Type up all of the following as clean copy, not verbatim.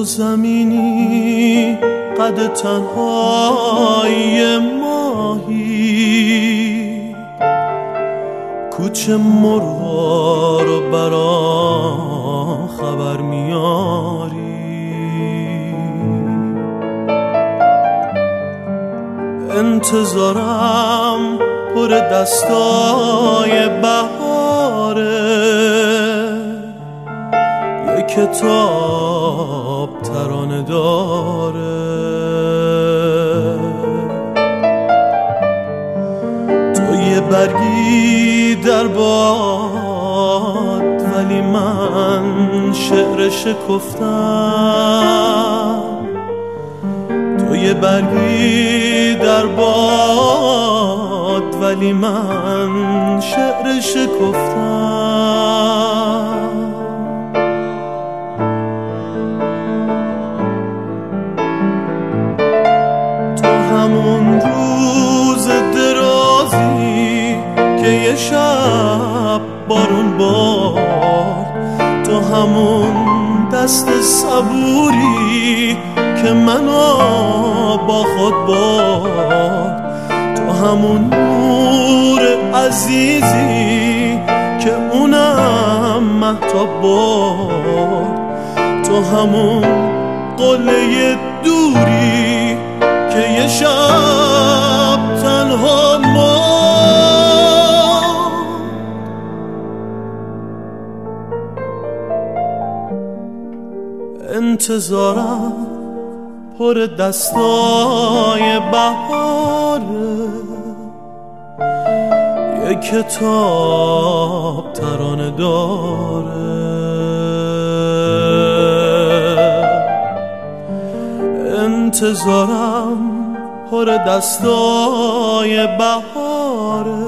تو زمینی قد تنهایی ماهی، کوچه مرغا رو برام خبر میاری. انتظارم پر دستای بهاره، یه کتاب ترانه داره. تو یه برگی در باد، ولی من شعر شکفتم. تو یه برگی در باد، ولی من شعر شکفتم. تو همون روز درازی که یه شب بارون بارد، تو همون دست صبوری که منو با خود برد، تو همون نور عزیزی که اونم مهتاب برد، تو همون قله دوری که یه شب تنها ماند. انتظارم پر دستای بهاره، یه کتاب ترانه داره. انتظارم پر دستای بهاره،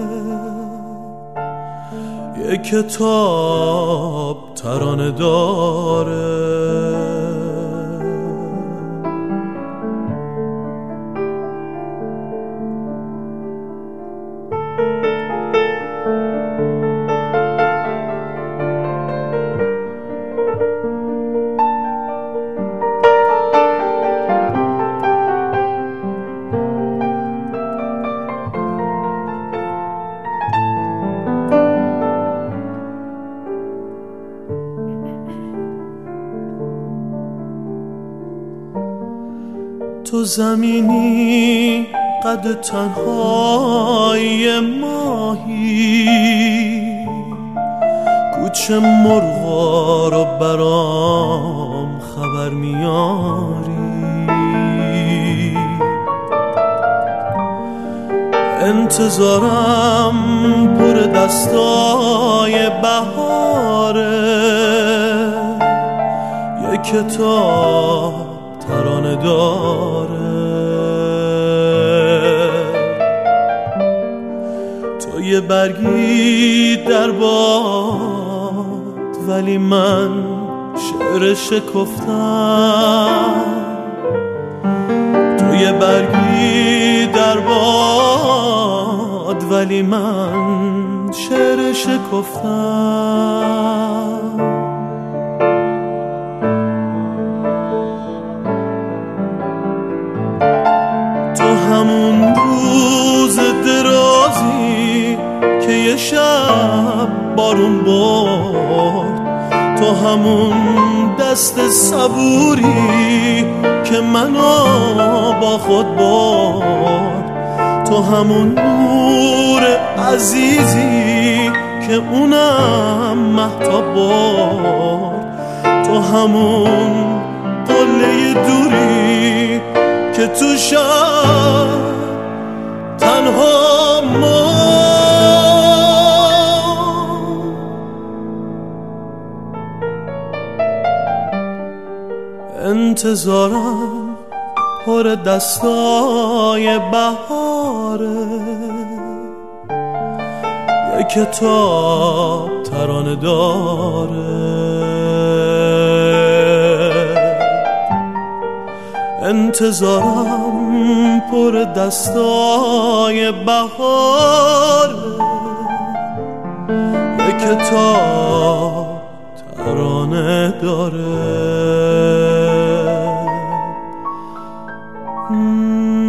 یه کتاب ترانه داره. تو زمینی قد تنهایی ماهی، کوچه مرغا رو برام خبر میاری. انتظارم پر دستای بهاره، یه کتاب ترانه داره. تو یه برگی در باد، ولی من شعر شکفتم. تو یه برگی در باد، ولی من شعر شکفتم. همون روز درازی که یه شب بارون برد، تو همون دست صبوری که منو با خود برد، تو همون نور عزیزی که اونم مهتاب برد، تو همون قله دوری که تو شب تنها ماند. انتظارم پر دستای بهاره، یه کتاب ترانه داره. انتظارم پر دستای بهاره، یه کتاب ترانه داره. Mm-hmm.